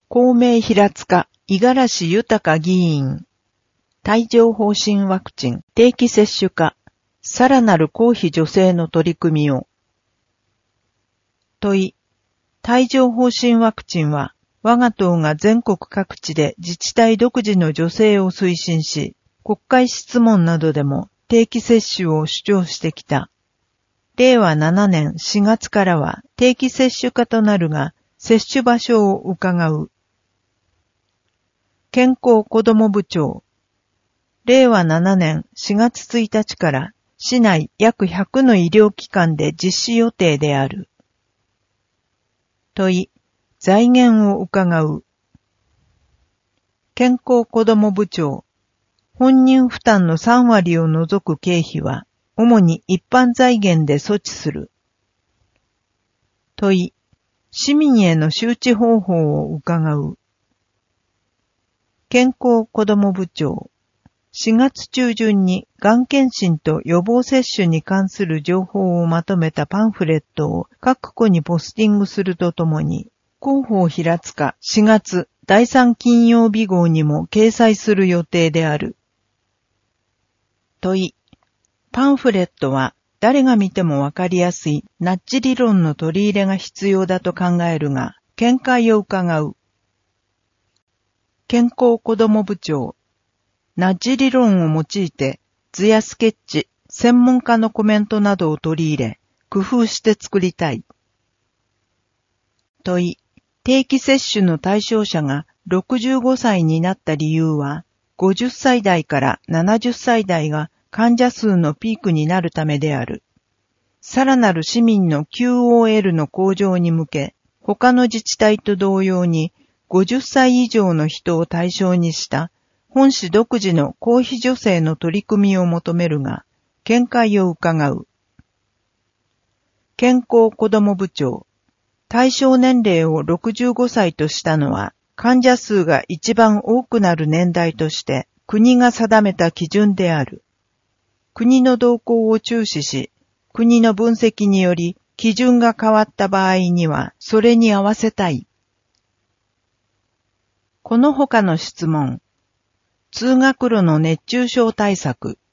公明平塚五十嵐豊議員。帯状疱疹ワクチン定期接種化。さらなる公費助成の取り組みを。問い。帯状疱疹ワクチンは、我が党が全国各地で自治体独自の助成を推進し、国会質問などでも定期接種を主張してきた。令和7年4月からは定期接種化となるが、接種場所を伺う。健康子ども部長。令和7年4月1日から市内約100の医療機関で実施予定である。問い。財源を伺う。健康子ども部長。本人負担の3割を除く経費は、主に一般財源で措置する。問い。市民への周知方法を伺う。健康子ども部長。4月中旬にがん検診と予防接種に関する情報をまとめたパンフレットを各戸にポスティングするとともに、広報平塚4月第3金曜日号にも掲載する予定である。問い。パンフレットは誰が見てもわかりやすいナッジ理論の取り入れが必要だと考えるが、見解を伺う。健康子ども部長。ナッジ理論を用いて図やスケッチ、専門家のコメントなどを取り入れ、工夫して作りたい。問い。定期接種の対象者が65歳になった理由は、50歳代から70歳代が患者数のピークになるためである。さらなる市民の QOL の向上に向け、他の自治体と同様に50歳以上の人を対象にした本市独自の公費助成の取り組みを求めるが、見解を伺う。健康子ども部長。対象年齢を65歳としたのは、患者数が一番多くなる年代として国が定めた基準である。国の動向を注視し、国の分析により基準が変わった場合にはそれに合わせたい。この他の質問。通学路の熱中症対策。